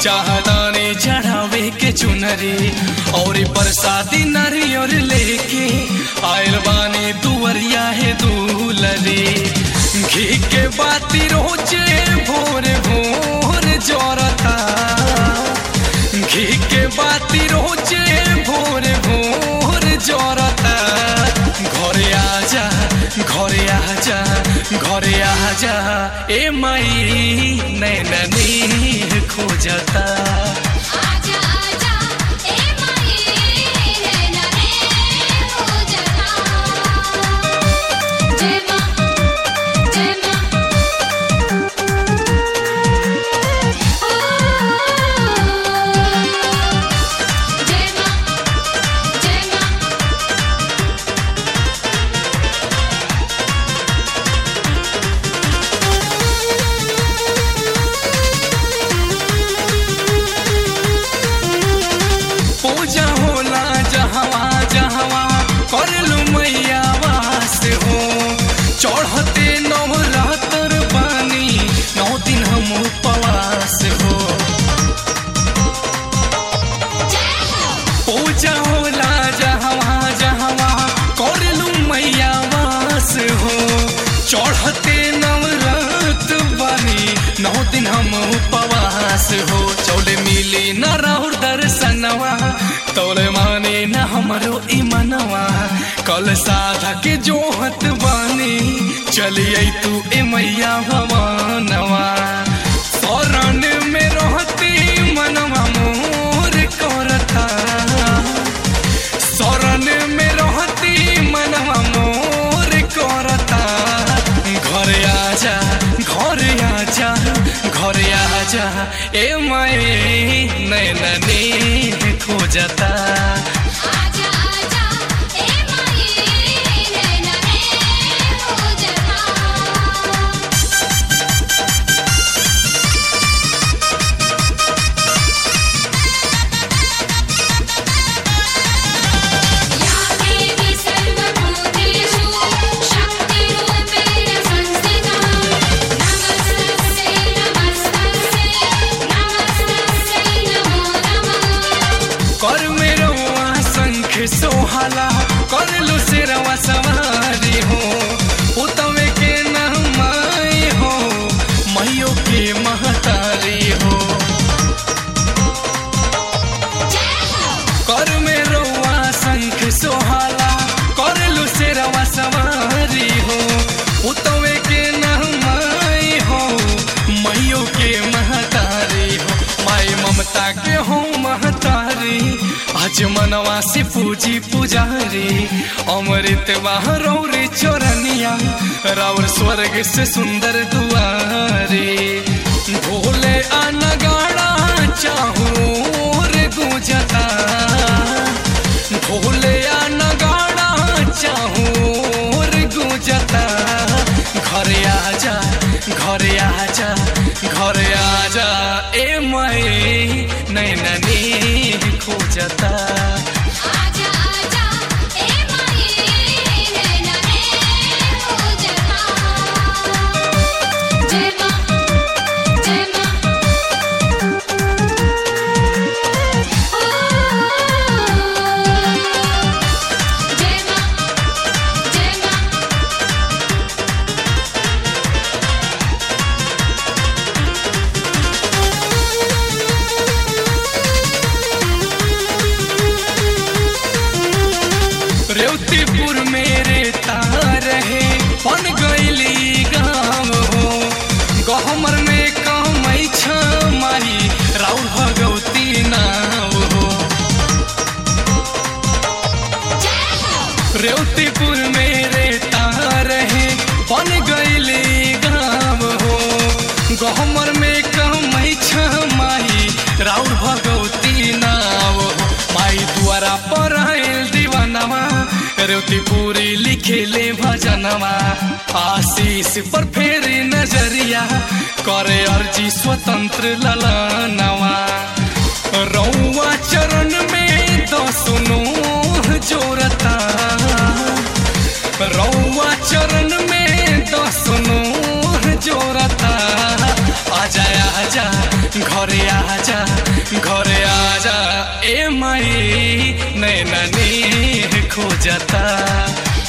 चाहदानी चढ़ावे के चुनरी और प्रसादी नारियल लेके आयल बानी दुवरिया है दूलरी। घी के बाती रोजे भोर भोर जोरता, घी के बाती रोजे भोर भोर जोरता। घरे आजा घरे आजा घरे आजा ए माई नैननी खोजता। आजा आजा ए माई नैननी खोजता। जय मां जय मां जय मां जय मां। पूजा होला जहवा जहवा करलू मैया वास हो। चढ़ते नवरात्र बानी 9 दिन हम उपवास हो। पूजा होला जहवा जहवा करलू मैया वास हो। चढ़ते नवरात्र बानी 9 दिन हम उपवास हो। चौले मिली न राहुल दर्शनवा तोले माने न हमरो ईमनवा। कल साधा के जोहत बानी चलिए तू ए मैया भवानवा। शरण में रहती मनवा मोर करता, शरण में रहती मनवा मोर करता। घरे आजा घरे आजा घरे आजा ए माई नैननी खोजता। आजा आजा ए माई नैननी खोजता। या देवी सर्वभूतेषु शक्तिरूपेण संस्थिता। नमस्तस्यै नमस्तस्यै नमस्तस्यै नमो नमः। कर मेरो शंख सोहाला करलू सिरवा सवारी हो। उतवे के नहमाई हो मैयो के महतारी हो। कर मेरो शंख सोहाला करलू सिरवा सवारी हो। उतवे के नहमाई हो मैयो के महतारी हो। माई ममता के हो महतारी आज मनवा से पूजी पुजारी। अमृत रौरी चोरनिया राउर स्वर्ग से सुंदर दुआरी। भोले अनगाड़ा चाहूर गूंजता, भोले अनगाड़ा चाहूर गूंजता। घरे आजा घरे आजा घरे आजा ए माई नैननी खोजता। आजा आजा ए माई नैननी खोजता। जय मां जय मां जय मां जय मां। रेवतीपुर मेरे तार है बन गईली गाँव हो। गहमर में कमई छमाई राउर भगवती नाव हो। रेवतीपुर मेरे तार है बन गईली गाँव हो। गहमर में कमई छमाई राउर भगवती नाव हो। माई द्वारा पर आयल दीवानवा रेवतीपुरी लिखेले भजनवा। आशीष पर फेरी नजरिया करे अर्जी स्वतंत्र ललनवा। रौआ चरण में 10 नोह जोरता, रौआ चरण में 10 नोह जोरता। आजा आजा घरे आजा घरे आजा ए माई नैना नी खोजता